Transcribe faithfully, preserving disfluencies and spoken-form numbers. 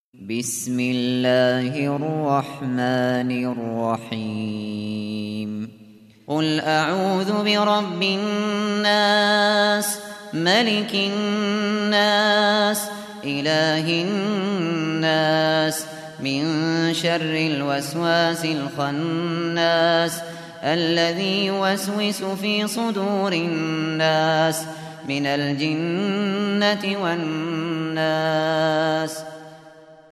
بسم الله الرحمن الرحيم قل أعوذ برب الناس ملك الناس إله الناس من شر الوسواس الخناس الذي يوسوس في صدور الناس من الجنة والناس